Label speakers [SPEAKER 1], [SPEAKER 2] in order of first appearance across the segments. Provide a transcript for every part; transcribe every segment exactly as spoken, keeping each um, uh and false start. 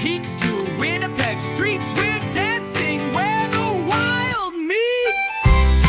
[SPEAKER 1] peaks to Winnipeg streets. We're dancing where the wild meets.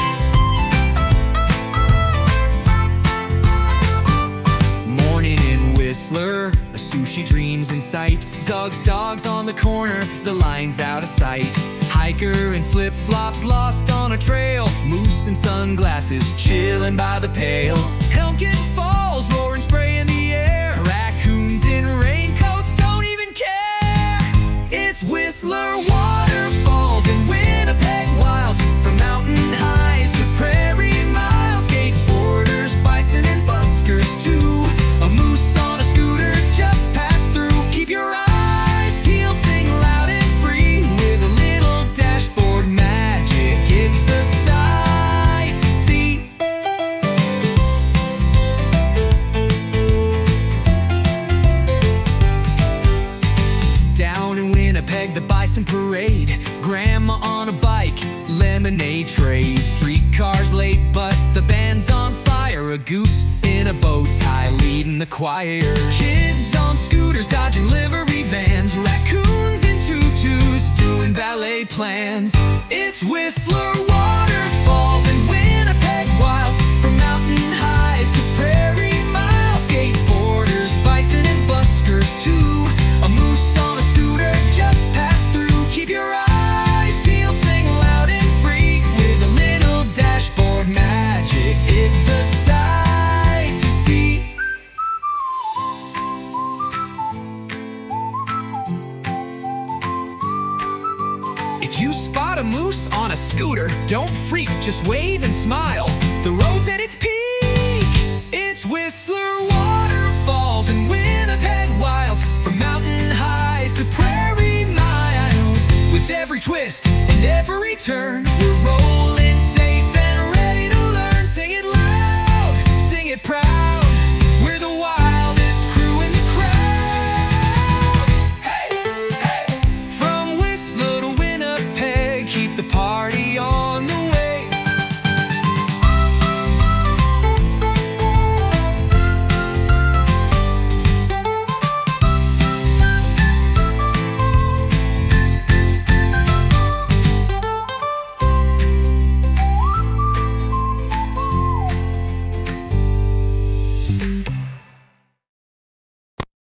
[SPEAKER 1] Morning in Whistler, a sushi dreams in sight. Zug's dogs on the corner, the line's out of sight. Hiker in flip-flops lost on a trail. Moose in sunglasses chilling by the pail. Elkin Falls, roaring spray in the air. Raccoons in raincoats don't even care. It's Whistler waterfalls and Winnipeg wilds. From mountain highs to prairie miles. Skateboarders, bison and buskers too. A moose on a scooter just passed through. Keep your eyes peeled, sing loud and free. With a little dashboard magic, it's a sight to see. Down in Winnipeg, the bison parade. Grandma on a bike, lemonade trade. Streetcars late, but the band's on fire. A goose in a bow tie leading the choir. Kids on scooters dodging livery vans. Raccoons in tutus doing ballet plans. It's Whistler waterfalls and Winnipeg wilds. From mountain highs to prairie miles. Skateboarders, bison and buskers too. A moose on a scooter just passed through. Keep your eyes peeled, sing loud and free. With a little dashboard magic, it's a sight to see. If you spot a moose on a scooter, don't freak, just wave and smile. The road's at its peak. It's Whistler waterfalls and Winnipeg wilds. From mountain highs to prairie miles. With every twist and every turn,